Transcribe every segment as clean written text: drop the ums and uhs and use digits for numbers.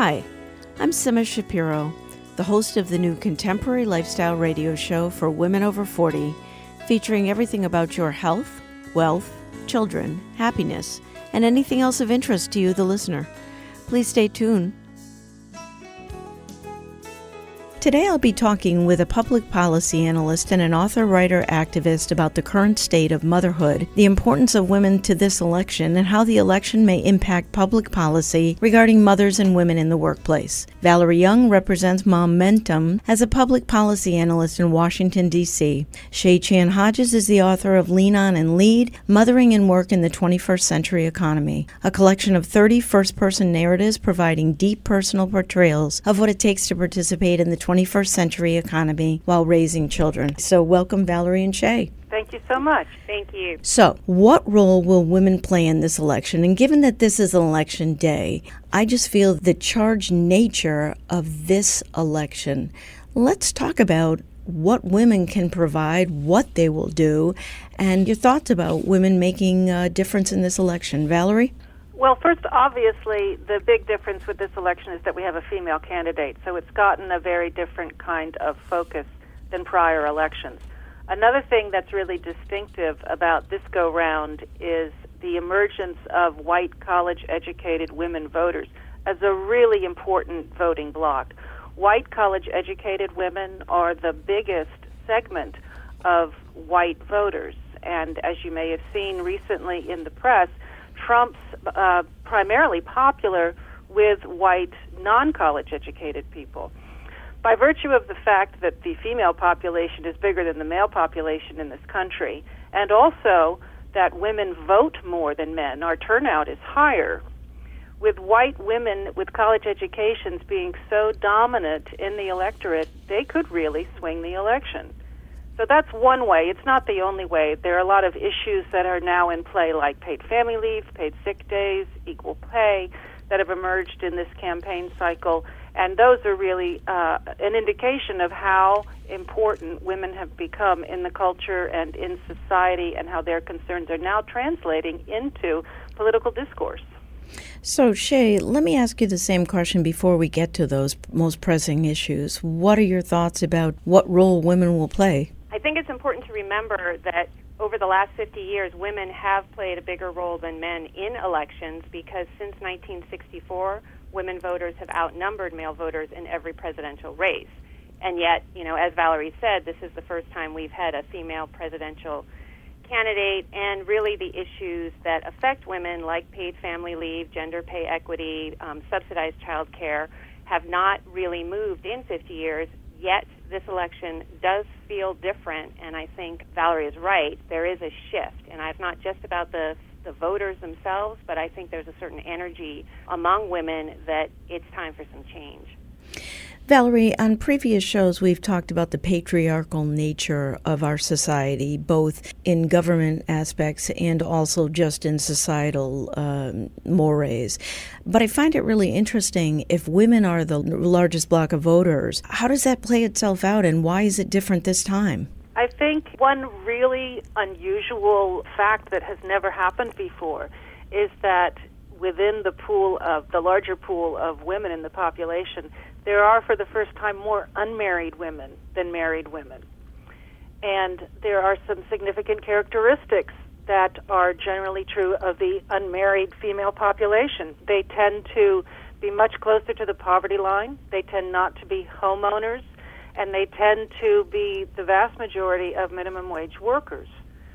Hi, I'm Sima Shapiro, the host of the new contemporary lifestyle radio show for women over 40, featuring everything about your health, wealth, children, happiness, and anything else of interest to you, the listener. Please stay tuned. Today I'll be talking with a public policy analyst and an author-writer-activist about the current state of motherhood, the importance of women to this election, and how the election may impact public policy regarding mothers and women in the workplace. Valerie Young represents Momentum as a public policy analyst in Washington, D.C. Shay Chan Hodges is the author of Lean On and Lead, Mothering and Work in the 21st Century Economy, a collection of 30 first-person narratives providing deep personal portrayals of what it takes to participate in the 21st century economy while raising children. So welcome, Valerie and Shay. Thank you so much. Thank you. So, what role will women play in this election? And given that this is an election day, I just feel the charged nature of this election. Let's talk about what women can provide, what they will do, and your thoughts about women making a difference in this election. Valerie? Well, first, obviously, the big difference with this election is that we have a female candidate, so it's gotten a very different kind of focus than prior elections. Another thing that's really distinctive about this go-round is the emergence of white college-educated women voters as a really important voting bloc. White college-educated women are the biggest segment of white voters, and as you may have seen recently in the press, Trump's primarily popular with white non-college educated people. By virtue of the fact that the female population is bigger than the male population in this country, and also that women vote more than men, our turnout is higher. With white women with college educations being so dominant in the electorate, they could really swing the election. So that's one way. It's not the only way. There are a lot of issues that are now in play, like paid family leave, paid sick days, equal pay, that have emerged in this campaign cycle. And those are really an indication of how important women have become in the culture and in society, and how their concerns are now translating into political discourse. So, Shay, let me ask you the same question before we get to those most pressing issues. What are your thoughts about what role women will play? I think it's important to remember that over the last 50 years, women have played a bigger role than men in elections, because since 1964, women voters have outnumbered male voters in every presidential race. And yet, as Valerie said, this is the first time we've had a female presidential candidate, and really the issues that affect women, like paid family leave, gender pay equity, subsidized child care, have not really moved in 50 years. Yet this election does feel different, and I think Valerie is right. There is a shift, and it's not just about the voters themselves, but I think there's a certain energy among women that it's time for some change. Valerie, on previous shows, we've talked about the patriarchal nature of our society, both in government aspects and also just in societal mores. But I find it really interesting, if women are the largest block of voters, how does that play itself out, and why is it different this time? I think one really unusual fact that has never happened before is that within the larger pool of women in the population, there are, for the first time, more unmarried women than married women. And there are some significant characteristics that are generally true of the unmarried female population. They tend to be much closer to the poverty line. They tend not to be homeowners, and they tend to be the vast majority of minimum wage workers.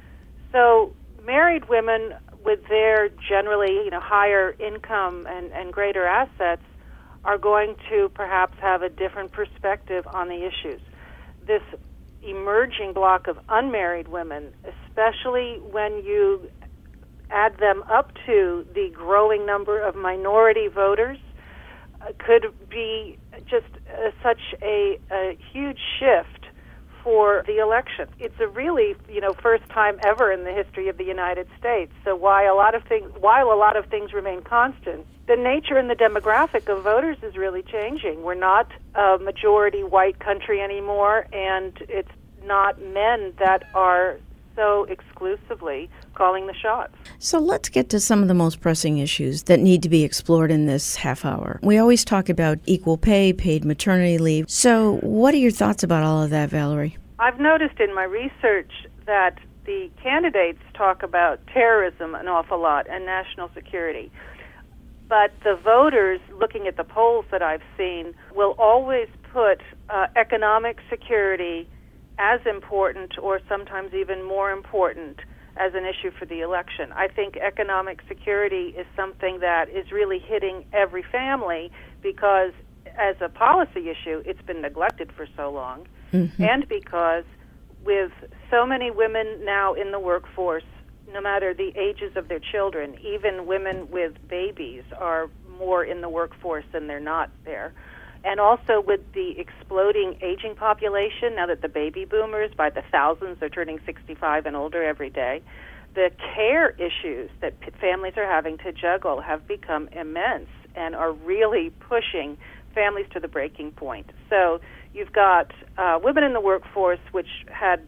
So married women, with their generally higher income and greater assets, are going to perhaps have a different perspective on the issues. This emerging block of unmarried women, especially when you add them up to the growing number of minority voters, could be just such a huge shift for the election. It's a really, first time ever in the history of the United States. So while a lot of things remain constant, the nature and the demographic of voters is really changing. We're not a majority white country anymore, and it's not men that are so exclusively calling the shots. So let's get to some of the most pressing issues that need to be explored in this half hour. We always talk about equal pay, paid maternity leave. So what are your thoughts about all of that, Valerie? I've noticed in my research that the candidates talk about terrorism an awful lot and national security. But the voters, looking at the polls that I've seen, will always put economic security as important, or sometimes even more important, as an issue for the election. I think economic security is something that is really hitting every family because as a policy issue, it's been neglected for so long, and because with so many women now in the workforce, no matter the ages of their children, even women with babies are more in the workforce than they're not there. And also with the exploding aging population, now that the baby boomers, by the thousands, are turning 65 and older every day, the care issues that families are having to juggle have become immense and are really pushing families to the breaking point. So you've got women in the workforce, which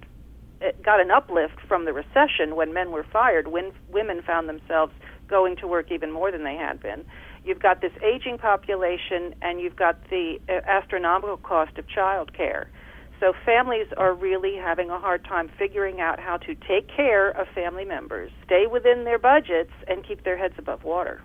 got an uplift from the recession when men were fired, when women found themselves going to work even more than they had been. You've got this aging population, and you've got the astronomical cost of child care. So families are really having a hard time figuring out how to take care of family members, stay within their budgets, and keep their heads above water.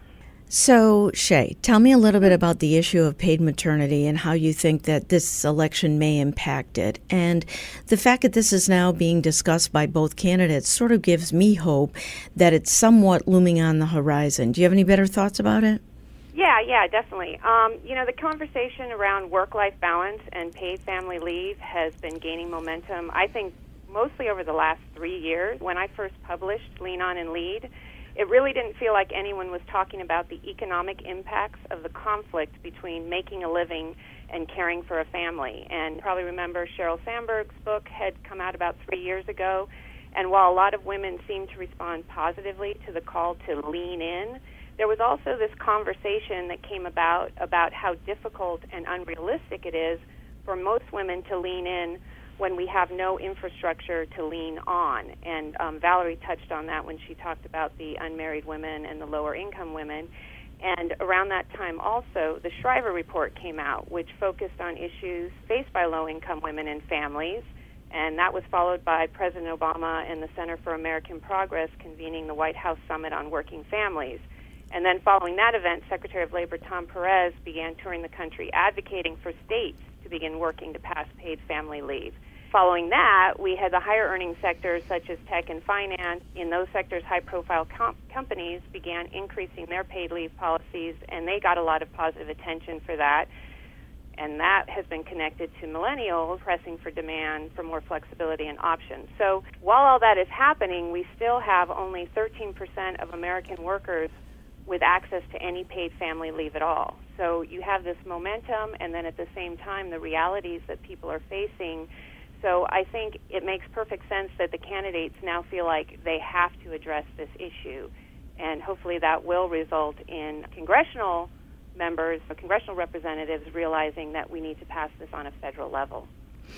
So, Shay, tell me a little bit about the issue of paid maternity and how you think that this election may impact it. And the fact that this is now being discussed by both candidates sort of gives me hope that it's somewhat looming on the horizon. Do you have any better thoughts about it? Yeah, definitely. The conversation around work-life balance and paid family leave has been gaining momentum, I think, mostly over the last 3 years. When I first published Lean On and Lead, it really didn't feel like anyone was talking about the economic impacts of the conflict between making a living and caring for a family. And you probably remember Sheryl Sandberg's book had come out about 3 years ago, and while a lot of women seemed to respond positively to the call to lean in, there was also this conversation that came about how difficult and unrealistic it is for most women to lean in when we have no infrastructure to lean on. And Valerie touched on that when she talked about the unmarried women and the lower income women. And around that time also, the Shriver Report came out, which focused on issues faced by low income women and families. And that was followed by President Obama and the Center for American Progress convening the White House Summit on Working Families. And then following that event, Secretary of Labor Tom Perez began touring the country advocating for states to begin working to pass paid family leave. Following that, we had the higher earning sectors such as tech and finance. In those sectors, high-profile companies began increasing their paid leave policies, and they got a lot of positive attention for that. And that has been connected to millennials pressing for demand for more flexibility and options. So while all that is happening, we still have only 13% of American workers with access to any paid family leave at all. So you have this momentum, and then at the same time, the realities that people are facing. So I think it makes perfect sense that the candidates now feel like they have to address this issue, and hopefully that will result in congressional members or congressional representatives realizing that we need to pass this on a federal level.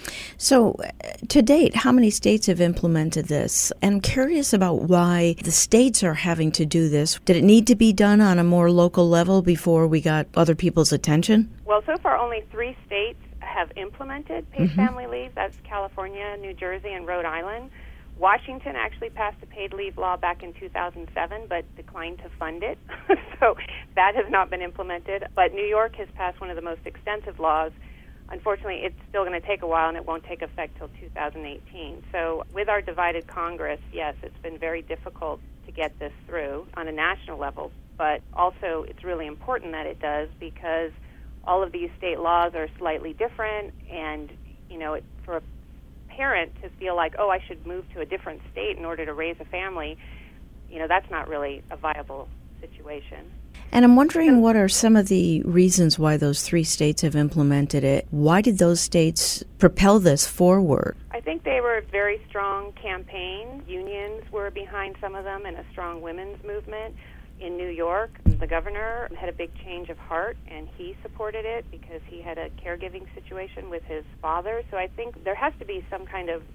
So, to date, how many states have implemented this? And I'm curious about why the states are having to do this. Did it need to be done on a more local level before we got other people's attention? Well, so far only 3 states have implemented paid family leave. That's California, New Jersey, and Rhode Island. Washington actually passed a paid leave law back in 2007, but declined to fund it. So that has not been implemented. But New York has passed one of the most extensive laws. Unfortunately, it's still going to take a while, and it won't take effect till 2018. So with our divided Congress, yes, it's been very difficult to get this through on a national level. But also, it's really important that it does because all of these state laws are slightly different, and, for a parent to feel like, oh, I should move to a different state in order to raise a family, that's not really a viable situation. And I'm wondering what are some of the reasons why those 3 states have implemented it? Why did those states propel this forward? I think they were a very strong campaign. Unions were behind some of them, and a strong women's movement. In New York, the governor had a big change of heart, and he supported it because he had a caregiving situation with his father. So I think there has to be some kind of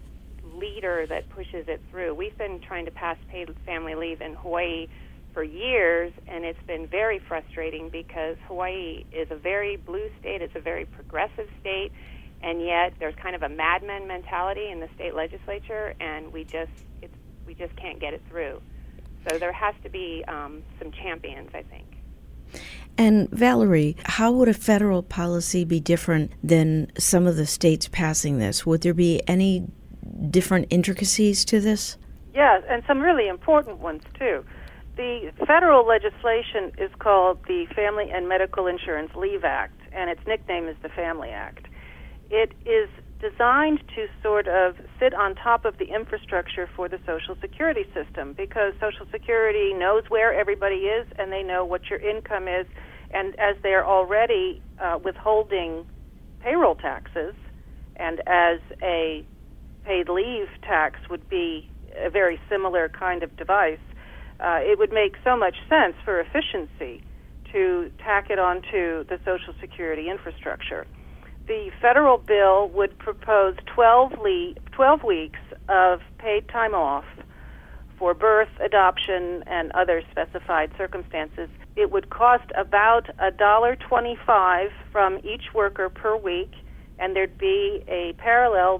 leader that pushes it through. We've been trying to pass paid family leave in Hawaii for years, and it's been very frustrating because Hawaii is a very blue state. It's a very progressive state, and yet there's kind of a madman mentality in the state legislature, and we just can't get it through. So there has to be some champions, I think. And Valerie, how would a federal policy be different than some of the states passing this? Would there be any different intricacies to this? Yes, and some really important ones, too. The federal legislation is called the Family and Medical Insurance Leave Act, and its nickname is the Family Act. It is designed to sort of sit on top of the infrastructure for the Social Security system, because Social Security knows where everybody is and they know what your income is, and as they're already withholding payroll taxes, and as a paid leave tax would be a very similar kind of device, it would make so much sense for efficiency to tack it onto the Social Security infrastructure. The federal bill would propose 12 weeks of paid time off for birth, adoption, and other specified circumstances. It would cost about $1.25 from each worker per week, and there'd be a parallel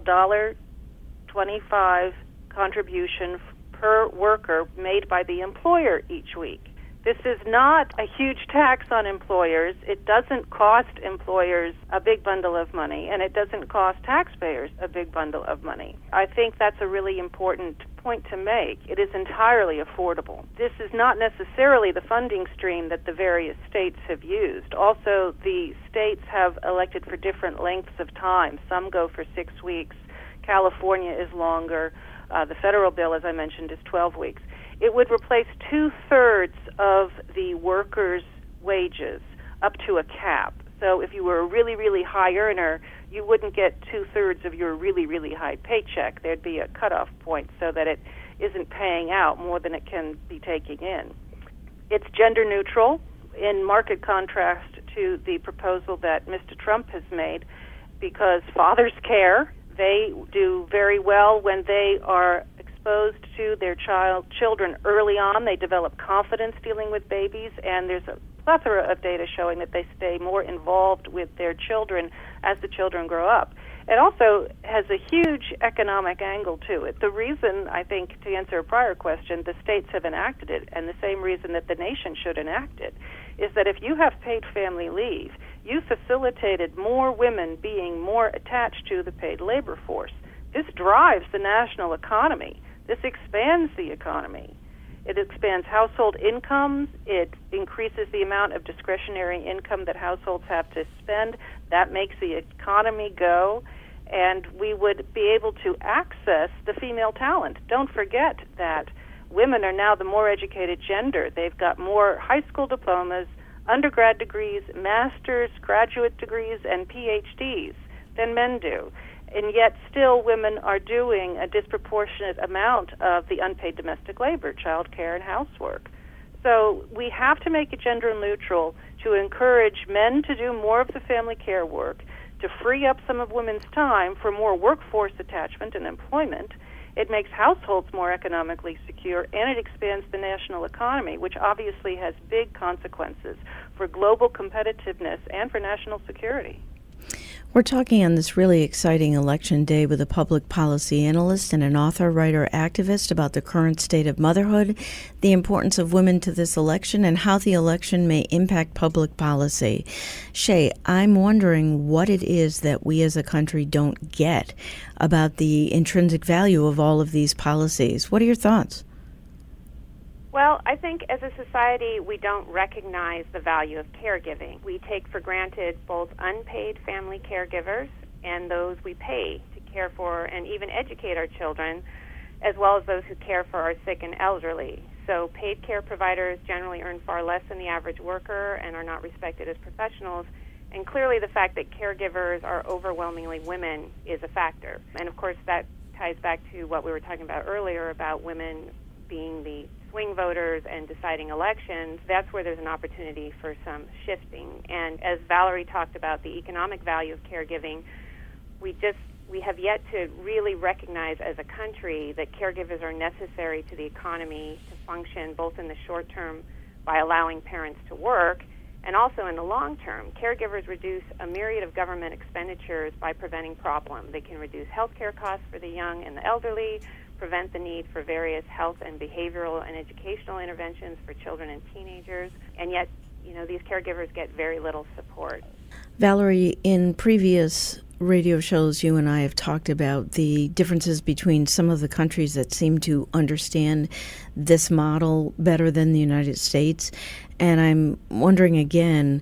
$1.25 contribution per worker made by the employer each week. This is not a huge tax on employers. It doesn't cost employers a big bundle of money, and it doesn't cost taxpayers a big bundle of money. I think that's a really important point to make. It is entirely affordable. This is not necessarily the funding stream that the various states have used. Also, the states have elected for different lengths of time. Some go for 6 weeks. California is longer. The federal bill, as I mentioned, is 12 weeks. It would replace 2/3 of the worker's wages up to a cap. So if you were a really, really high earner, you wouldn't get 2/3 of your really, really high paycheck. There'd be a cutoff point so that it isn't paying out more than it can be taking in. It's gender neutral, in marked contrast to the proposal that Mr. Trump has made, because fathers care. They do very well when they are exposed to their children early on. They develop confidence dealing with babies, and there's a plethora of data showing that they stay more involved with their children as the children grow up. It also has a huge economic angle to it. The reason, I think, to answer a prior question, the states have enacted it, and the same reason that the nation should enact it, is that if you have paid family leave, you facilitated more women being more attached to the paid labor force. This drives the national economy. This expands the economy. It expands household incomes. It increases the amount of discretionary income that households have to spend. That makes the economy go, and we would be able to access the female talent. Don't forget that women are now the more educated gender. They've got more high school diplomas, undergrad degrees, master's, graduate degrees, and PhDs than men do. And yet still women are doing a disproportionate amount of the unpaid domestic labor, child care and housework. So we have to make it gender neutral to encourage men to do more of the family care work, to free up some of women's time for more workforce attachment and employment. It makes households more economically secure, and it expands the national economy, which obviously has big consequences for global competitiveness and for national security. We're talking on this really exciting election day with a public policy analyst and an author, writer, activist about the current state of motherhood, the importance of women to this election, and how the election may impact public policy. Shay, I'm wondering what it is that we as a country don't get about the intrinsic value of all of these policies. What are your thoughts? Well, I think as a society, we don't recognize the value of caregiving. We take for granted both unpaid family caregivers and those we pay to care for and even educate our children, as well as those who care for our sick and elderly. So paid care providers generally earn far less than the average worker and are not respected as professionals. And clearly the fact that caregivers are overwhelmingly women is a factor. And of course that ties back to what we were talking about earlier about women being the swing voters and deciding elections. That's where there's an opportunity for some shifting. And as Valerie talked about the economic value of caregiving, we we have yet to really recognize as a country that caregivers are necessary to the economy to function both in the short term by allowing parents to work, and also in the long term. Caregivers reduce a myriad of government expenditures by preventing problems. They can reduce health care costs for the young and the elderly, prevent the need for various health and behavioral and educational interventions for children and teenagers, and yet, these caregivers get very little support. Valerie, in previous radio shows, you and I have talked about the differences between some of the countries that seem to understand this model better than the United States. And I'm wondering again,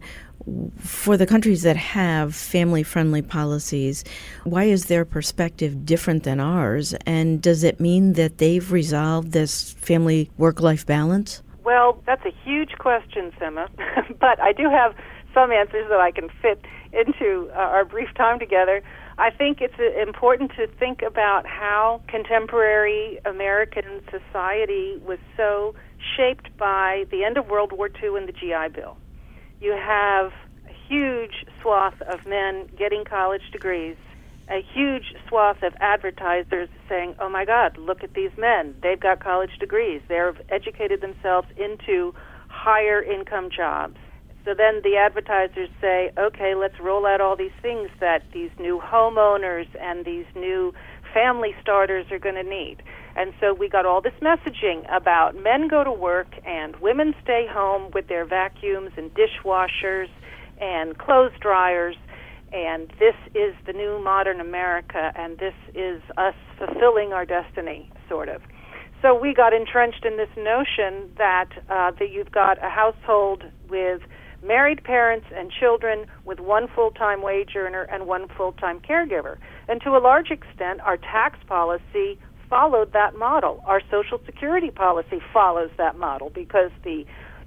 for the countries that have family-friendly policies, why is their perspective different than ours? And does it mean that they've resolved this family work-life balance? Well, that's a huge question, Sima, but I do have some answers that I can fit into our brief time together. I think it's important to think about how contemporary American society was so shaped by the end of World War II and the GI Bill. You have a huge swath of men getting college degrees, a huge swath of advertisers saying, oh my God, look at these men. They've got college degrees. They've educated themselves into higher income jobs. So then the advertisers say, okay, let's roll out all these things that these new homeowners and these new family starters are going to need. And so we got all this messaging about men go to work and women stay home with their vacuums and dishwashers and clothes dryers, and this is the new modern America, and this is us fulfilling our destiny, sort of. So we got entrenched in this notion that you've got a household with married parents and children with one full-time wage earner and one full-time caregiver. And to a large extent, our tax policy followed that model. Our Social Security policy follows that model because the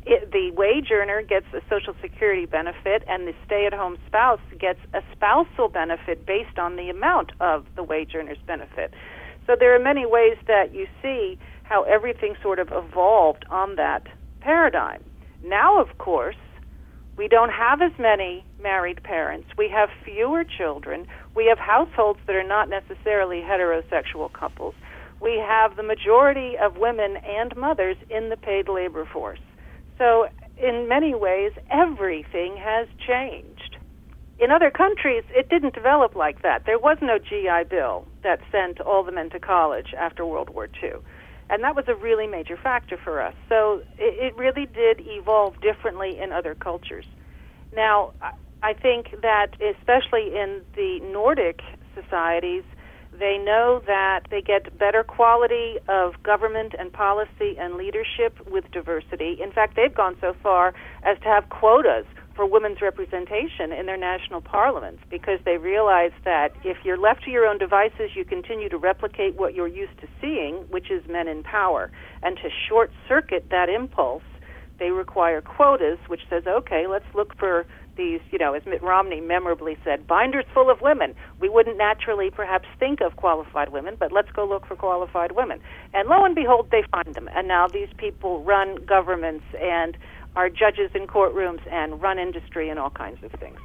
wage earner gets a Social Security benefit and the stay-at-home spouse gets a spousal benefit based on the amount of the wage earner's benefit. So there are many ways that you see how everything sort of evolved on that paradigm. Now, of course, we don't have as many married parents. We have fewer children. We have households that are not necessarily heterosexual couples. We have the majority of women and mothers in the paid labor force. So in many ways, everything has changed. In other countries, it didn't develop like that. There was no GI Bill that sent all the men to college after World War II. And that was a really major factor for us. So it really did evolve differently in other cultures. Now, I think that especially in the Nordic societies, they know that they get better quality of government and policy and leadership with diversity. In fact, they've gone so far as to have quotas for women's representation in their national parliaments because they realize that if you're left to your own devices, you continue to replicate what you're used to seeing, which is men in power. And to short-circuit that impulse, they require quotas, which says, okay, let's look for these, as Mitt Romney memorably said, binders full of women. We wouldn't naturally perhaps think of qualified women, but let's go look for qualified women. And lo and behold, they find them. And now these people run governments and are judges in courtrooms and run industry and all kinds of things.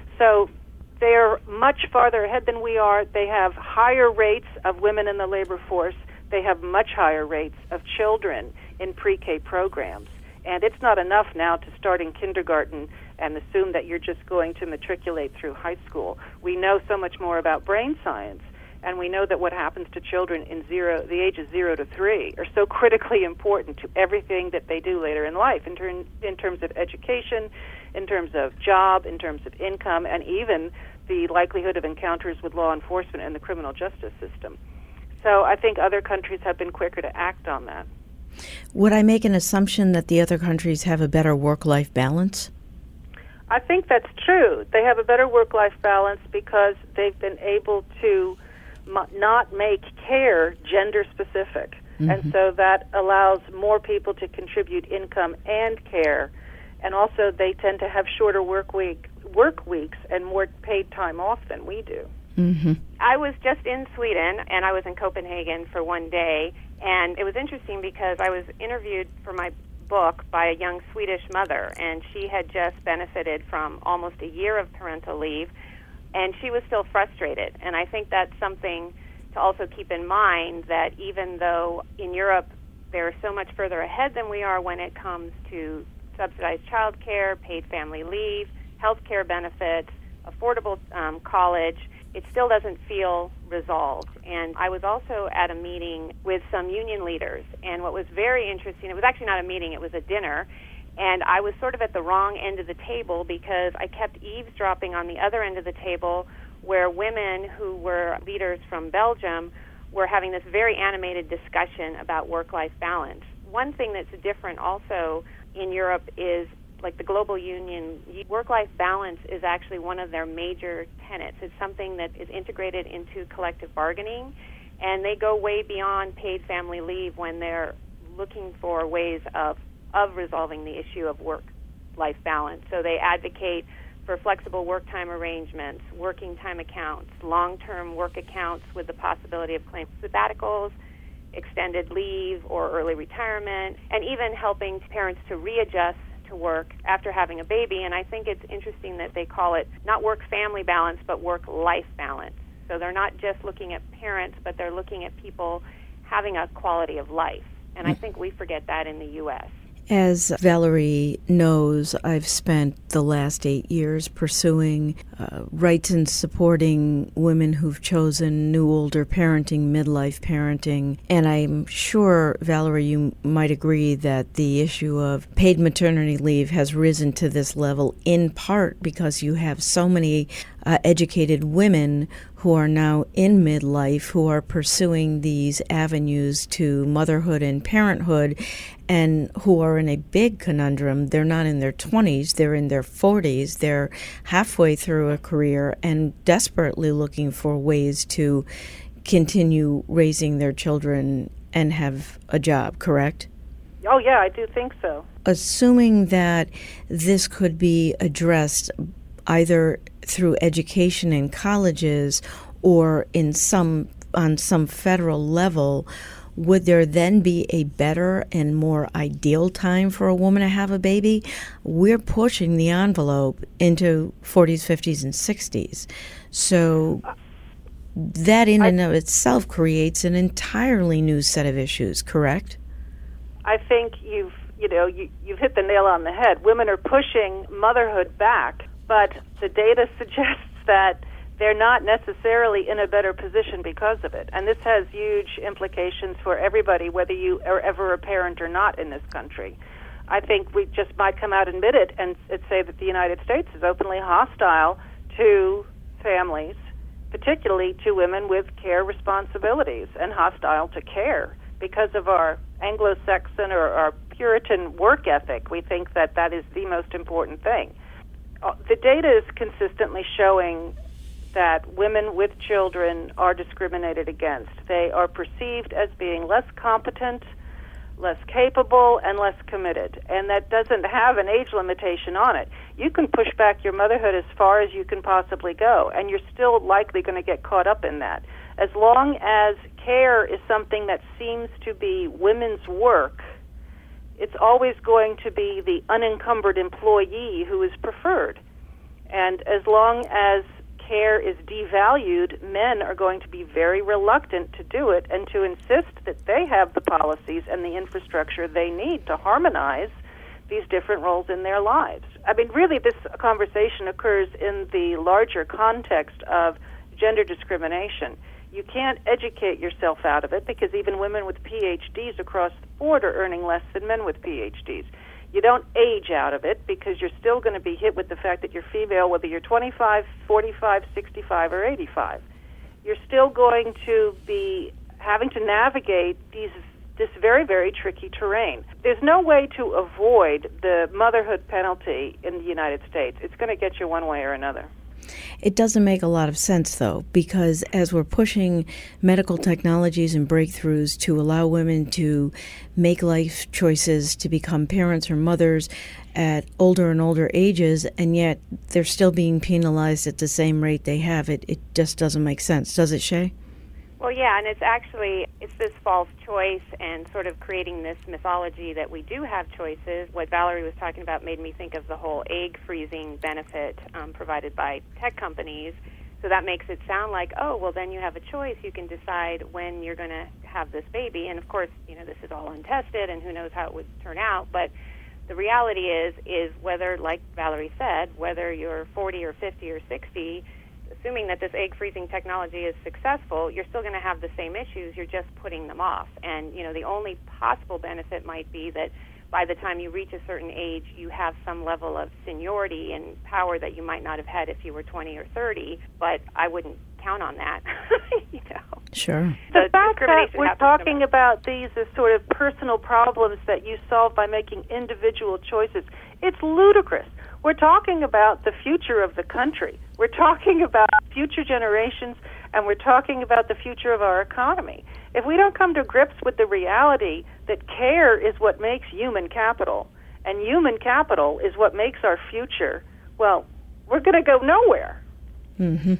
So they're much farther ahead than we are. They have higher rates of women in the labor force. They have much higher rates of children in pre-K programs. And it's not enough now to start in kindergarten and assume that you're just going to matriculate through high school. We know so much more about brain science, and we know that what happens to children in the ages 0 to 3 are so critically important to everything that they do later in life in terms of education, in terms of job, in terms of income, and even the likelihood of encounters with law enforcement and the criminal justice system. So I think other countries have been quicker to act on that. Would I make an assumption that the other countries have a better work-life balance? I think that's true. They have a better work-life balance because they've been able to not make care gender-specific. Mm-hmm. And so that allows more people to contribute income and care. And also they tend to have shorter work weeks and more paid time off than we do. Mm-hmm. I was just in Sweden, and I was in Copenhagen for one day, and it was interesting because I was interviewed for my book by a young Swedish mother, and she had just benefited from almost a year of parental leave. And she was still frustrated. And I think that's something to also keep in mind, that even though in Europe they're so much further ahead than we are when it comes to subsidized child care, paid family leave, health care benefits, affordable college, it still doesn't feel resolved. And I was also at a meeting with some union leaders, and what was very interesting, it was actually not a meeting, it was a dinner, and I was sort of at the wrong end of the table because I kept eavesdropping on the other end of the table where women who were leaders from Belgium were having this very animated discussion about work-life balance. One thing that's different also in Europe is, like the global union, work-life balance is actually one of their major tenets. It's something that is integrated into collective bargaining, and they go way beyond paid family leave when they're looking for ways of resolving the issue of work-life balance. So they advocate for flexible work time arrangements, working time accounts, long-term work accounts with the possibility of claiming sabbaticals, extended leave or early retirement, and even helping parents to readjust to work after having a baby. And I think it's interesting that they call it not work-family balance, but work-life balance. So they're not just looking at parents, but they're looking at people having a quality of life. And I think we forget that in the U.S. As Valerie knows, I've spent the last 8 years pursuing rights and supporting women who've chosen new older parenting, midlife parenting. And I'm sure, Valerie, you might agree that the issue of paid maternity leave has risen to this level in part because you have so many educated women who are now in midlife who are pursuing these avenues to motherhood and parenthood, and who are in a big conundrum. They're not in their 20s, they're in their 40s. They're halfway through a career and desperately looking for ways to continue raising their children and have a job, correct? Oh, yeah, I do think so. Assuming that this could be addressed either through education in colleges or on some federal level, would there then be a better and more ideal time for a woman to have a baby? We're pushing the envelope into 40s, 50s, and 60s. So that in and of itself creates an entirely new set of issues, correct? I think you've hit the nail on the head. Women are pushing motherhood back, but the data suggests that they're not necessarily in a better position because of it. And this has huge implications for everybody, whether you are ever a parent or not in this country. I think we just might come out and admit it and say that the United States is openly hostile to families, particularly to women with care responsibilities, and hostile to care because of our Anglo-Saxon or our Puritan work ethic. We think that that is the most important thing. The data is consistently showing that women with children are discriminated against. They are perceived as being less competent, less capable, and less committed. And that doesn't have an age limitation on it. You can push back your motherhood as far as you can possibly go, and you're still likely going to get caught up in that. As long as care is something that seems to be women's work, it's always going to be the unencumbered employee who is preferred. And as long as care is devalued, men are going to be very reluctant to do it and to insist that they have the policies and the infrastructure they need to harmonize these different roles in their lives. I mean, really, this conversation occurs in the larger context of gender discrimination. You can't educate yourself out of it because even women with PhDs across the board are earning less than men with PhDs. You don't age out of it because you're still going to be hit with the fact that you're female, whether you're 25, 45, 65, or 85. You're still going to be having to navigate this very, very tricky terrain. There's no way to avoid the motherhood penalty in the United States. It's going to get you one way or another. It doesn't make a lot of sense, though, because as we're pushing medical technologies and breakthroughs to allow women to make life choices to become parents or mothers at older and older ages, and yet they're still being penalized at the same rate they have, it just doesn't make sense. Does it, Shay? Well, yeah, and it's this false choice and sort of creating this mythology that we do have choices. What Valerie was talking about made me think of the whole egg freezing benefit provided by tech companies, So that makes it sound like, oh, well, then you have a choice. You can decide when you're going to have this baby. And, of course, this is all untested, and who knows how it would turn out. But the reality is whether, like Valerie said, whether you're 40 or 50 or 60, assuming that this egg freezing technology is successful, you're still going to have the same issues. You're just putting them off. And, the only possible benefit might be that by the time you reach a certain age, you have some level of seniority and power that you might not have had if you were 20 or 30, but I wouldn't count on that. Sure. The fact that we're talking about these as sort of personal problems that you solve by making individual choices, it's ludicrous. We're talking about the future of the country. We're talking about future generations, and we're talking about the future of our economy. If we don't come to grips with the reality that care is what makes human capital, and human capital is what makes our future, well, we're going to go nowhere. Mm-hmm.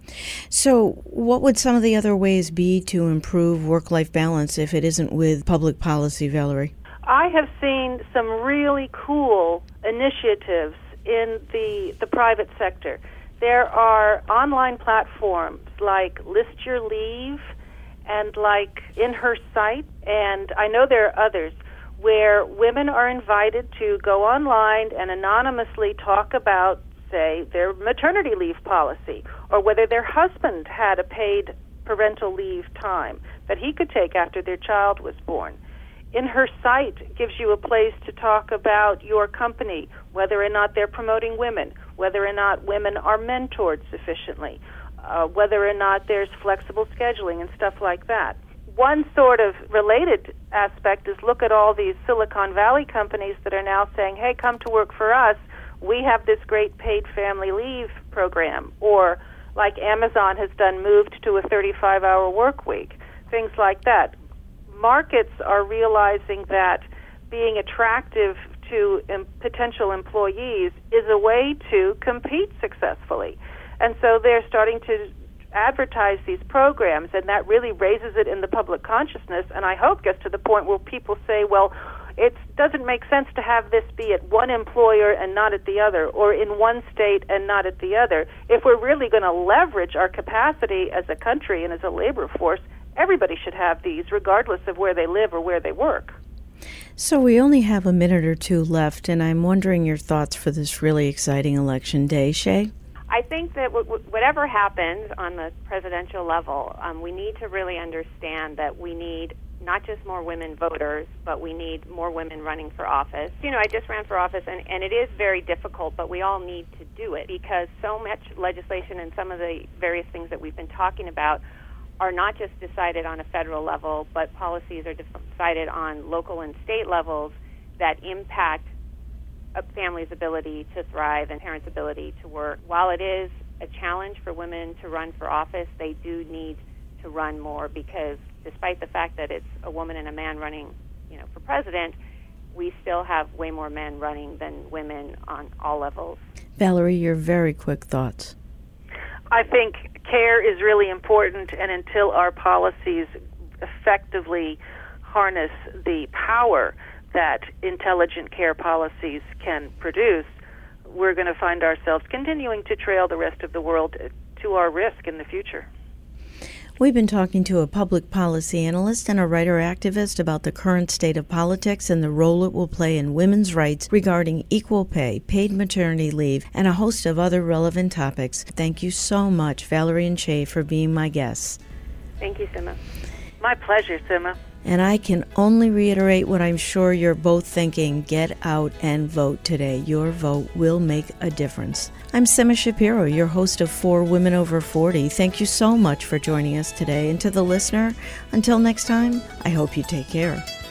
So what would some of the other ways be to improve work-life balance if it isn't with public policy, Valerie? I have seen some really cool initiatives in the private sector. There are online platforms like List Your Leave and like In Her Sight, and I know there are others, where women are invited to go online and anonymously talk about, say, their maternity leave policy, or whether their husband had a paid parental leave time that he could take after their child was born. In Her Sight gives you a place to talk about your company, whether or not they're promoting women, whether or not women are mentored sufficiently, whether or not there's flexible scheduling and stuff like that. One sort of related aspect is look at all these Silicon Valley companies that are now saying, hey, come to work for us. We have this great paid family leave program. Or like Amazon has done, moved to a 35-hour work week, things like that. Markets are realizing that being attractive to potential employees is a way to compete successfully. And so they're starting to advertise these programs, and that really raises it in the public consciousness, and I hope gets to the point where people say, well, it doesn't make sense to have this be at one employer and not at the other, or in one state and not at the other. If we're really going to leverage our capacity as a country and as a labor force, everybody should have these, regardless of where they live or where they work. So we only have a minute or two left, and I'm wondering your thoughts for this really exciting election day. Shay? I think that whatever happens on the presidential level, we need to really understand that we need not just more women voters, but we need more women running for office. I just ran for office, and it is very difficult, but we all need to do it because so much legislation and some of the various things that we've been talking about are not just decided on a federal level, but policies are decided on local and state levels that impact a family's ability to thrive and parents' ability to work. While it is a challenge for women to run for office, they do need to run more because despite the fact that it's a woman and a man running, for president, we still have way more men running than women on all levels. Valerie, your very quick thoughts. I think care is really important, and until our policies effectively harness the power that intelligent care policies can produce, we're going to find ourselves continuing to trail the rest of the world to our risk in the future. We've been talking to a public policy analyst and a writer-activist about the current state of politics and the role it will play in women's rights regarding equal pay, paid maternity leave, and a host of other relevant topics. Thank you so much, Valerie and Shay, for being my guests. Thank you, Sima. My pleasure, Sima. And I can only reiterate what I'm sure you're both thinking. Get out and vote today. Your vote will make a difference. I'm Sima Shapiro, your host of For Women Over 40. Thank you so much for joining us today. And to the listener, until next time, I hope you take care.